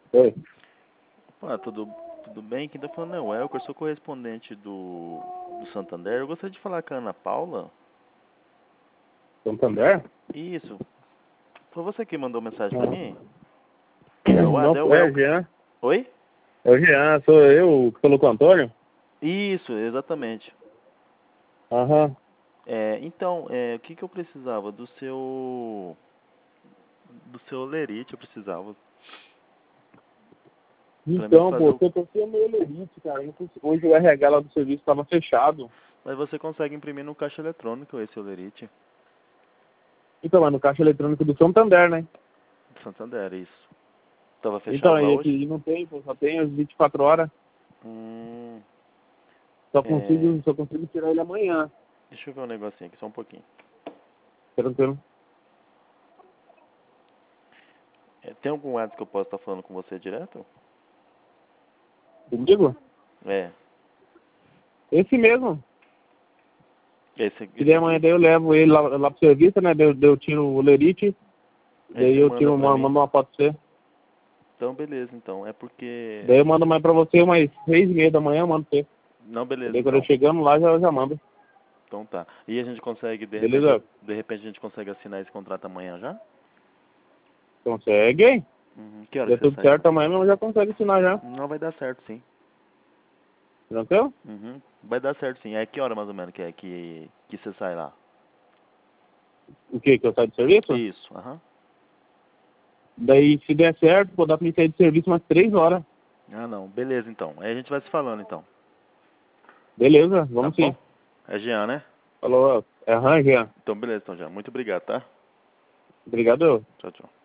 Oi. Opa, tudo bem? Quem tá falando é o Elker, eu sou correspondente do Santander. Eu gostaria de falar com a Ana Paula. Santander? Isso. Foi você que mandou mensagem pra mim? Não, É o é Elker. Jean. Oi? É o Jean, sou eu que falou com o Antônio? Isso, exatamente. Aham. Então, o que eu precisava? Do seu Lerite, eu precisava. Pra mim Então, fazer pô, o... eu tô sem o meu Lerite, cara. Hoje o RH lá do serviço tava fechado. Mas você consegue imprimir no caixa eletrônico esse Lerite. Então, mas no caixa eletrônico do Santander, né? Do Santander, isso. Tava fechado Então, lá e hoje? aqui não tem, pô, só tem as 24 horas. Hum, Só consigo tirar ele amanhã. deixa eu ver um negocinho aqui, só um pouquinho. Tranquilo. Tem algum WhatsApp que eu possa estar falando com você direto? Comigo? É. Esse mesmo. Esse Se der aqui. amanhã, daí eu levo ele lá pro serviço, né? Daí eu tiro o Lerite. Aí Daí você eu manda tiro, pra mim? mando uma foto pra você. Então, beleza, então. É porque... Daí eu mando mais pra você umas 6:30 da manhã, eu mando pra você. Não, beleza, Daí quando eu então. chegando lá, já mando. Então tá. E a gente consegue, Beleza? de repente a gente consegue assinar esse contrato amanhã já? Consegue, hein? Que horas Deu que você tudo sai? certo amanhã, mas já consegue assinar já. Não, vai dar certo, sim. Tranquilo? Vai dar certo, sim. É que hora mais ou menos que você sai lá? O quê? Que eu saio de serviço? Isso, aham. Daí, se der certo, pô, dá pra mim sair de serviço umas 3 horas. Ah, não. Beleza, então. Aí a gente vai se falando, então. Beleza? Tá Vamos sim. bom? É Jean, né? Falou, é Jean. Então, beleza, então, Jean. Muito obrigado, tá? Obrigado. Tchau, tchau.